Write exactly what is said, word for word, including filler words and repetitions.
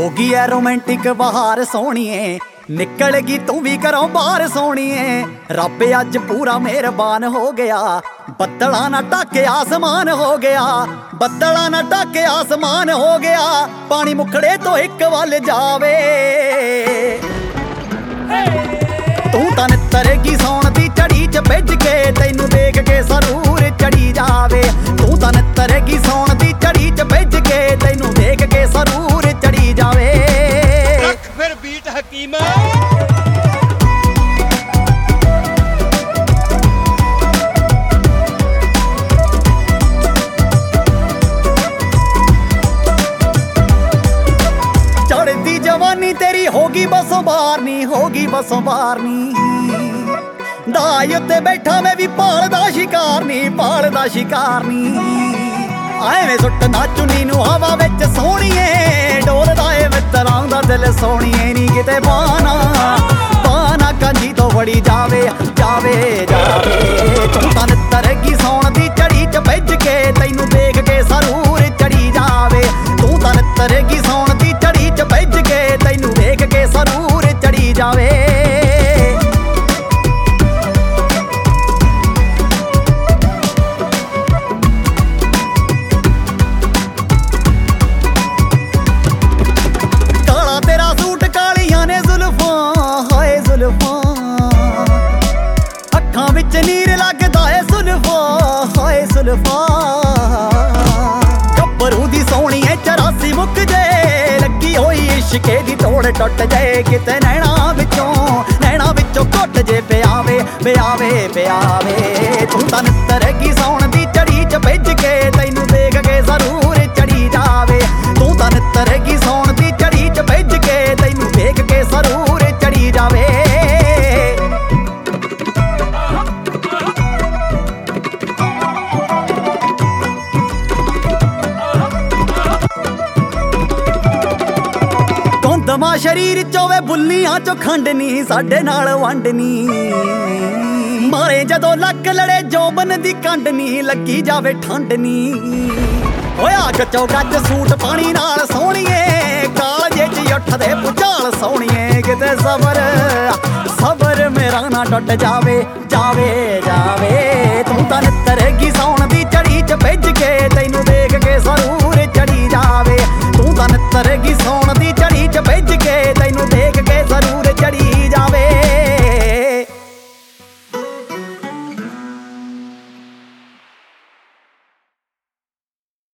होगी है रोमांटिक बहार सोहणीए, निकल गई तू भी घरों बाहर सोहणीए। रब अज पूरा मेहरबान हो गया, बदला ना ढके आसमान हो गया, बदला ना ढके आसमान हो गया। पानी मुखड़े तो एक वल जावे, तू तां नितरेगी सौण दी झड़ी च भिज के, तैनू देख के सरूर चढ़ी जावे। तू तां नितरेगी सौण दी झड़ी च भिज के, तैनू देख के सरूर चढ़ी जावे। रख फिर बीट हकीम। चढ़ती जवानी तेरी होगी बसों बारनी, होगी बसों बारनी। दाई उत्ते बैठा मैं भी भालदा शिकारनी, भालदा शिकारनी। ਐਵੇਂ ਸੁੱਟਣਾ ਚੁੰਨੀ ਨੂੰ ਹਵਾ ਵਿੱਚ ਸੋਹਣੀਏ, ਡੋਲਦਾ ਏ ਮਿੱਤਰਾਂ ਦਾ ਦਿਲ ਸੋਹਣੀਏ। ਨੀ ਕਿਤੇ ਬਾਨਾ ਬਾਨਾ ਕਾਂਜੀ ਤੋਂ ਵੜੀ ਜਾਵੇ, ਜਾਵੇ ਜਾਵੇ। ਤੂੰ ਤਾਂ ਨਿੱਤਰੇਗੀ ਸੌਣ ਦੀ ਝੜੀ ਚ ਭਿੱਜ ਕੇ, ਤੈਨੂੰ ਦੇਖ ਕੇ ਸਰੂਰ ਚੜੀ ਜਾਵੇ। ਤੂੰ ਤਾਂ ਨਿੱਤਰੇਗੀ ਸੌਣ ਦੀ ਝੜੀ ਚ ਭਿੱਜ ਕੇ, ਤੈਨੂੰ ਦੇਖ ਕੇ ਸਰੂਰ ਚੜੀ ਜਾਵੇ। ਅੱਖਾਂ ਵਿੱਚ ਨੀਰ ਲੱਗਦਾ ਏ ਜ਼ੁਲਫਾ, ਹਾਏ ਜ਼ੁਲਫਾ। ਗੱਭਰੂ ਦੀ ਸੋਹਣੀ ਏ ਚਰਾਸੀ ਮੁੱਕ ਜੇ, ਲੱਗੀ ਹੋਈ ਇਸ਼ਕੇ ਦੀ ਤੋੜ ਟੁੱਟ ਜਾਏ। ਕਿਤੇ ਨੈਣਾ ਵਿੱਚੋਂ ਨੈਣਾ ਵਿੱਚੋਂ ਘੁੱਟ ਜੇ ਪਿਆਵੇ, ਪਿਆਵੇ ਪਿਆਵੇ। ਤੂੰ ਤਾਂ ਨਿੱਤਰੇਗੀ ਸੌਣ ਦੀ ਝੜੀ ਚ ਭਿੱਜ ਕੇ, ਤੈਨੂੰ ਦੇਖ ਕੇ ਜ਼ਰੂਰ ਚੜੀ ਜਾਵੇ। ਤੂੰ ਤਾਂ ਨਿੱਤਰੇਗੀ ਸੌਣ ਦੀ ਝੜੀ ਚ ਭਿੱਜ ਕੇ, ਤੈਨੂੰ ਦੇਖ ਕੇ ਜ਼ਰੂਰ ਚੜੀ ਜਾਵੇ। ਦਮਾ ਸ਼ਰੀਰ ਚੋਵੇ ਬੁੱਲੀਆਂ ਚੋਂ ਖੰਡ ਨੀ, ਸਾਡੇ ਨਾਲ ਵੰਡ ਨੀ। ਮਾਰੇ ਜਦੋਂ ਲੱਕ ਲੜੇ ਜੋਬਨ ਦੀ ਕੰਡ ਨੀ, ਲੱਗੀ ਜਾਵੇ ਠੰਡ ਨੀ। ਹੋਇਆ ਗੱਚੋ ਗੱਜ ਸੂਟ ਪਾਣੀ ਨਾਲ ਸੋਹਣੀਏ, ਕਾਲਜੇ ਚ ਉੱਠਦੇ ਭੁਚਾਲ ਸੋਹਣੀਏ। ਕਿਤੇ ਸਬਰ ਸਬਰ ਮੇਰਾ ਨਾ ਟੁੱਟ ਜਾਵੇ, ਜਾਵੇ ਜਾਵੇ।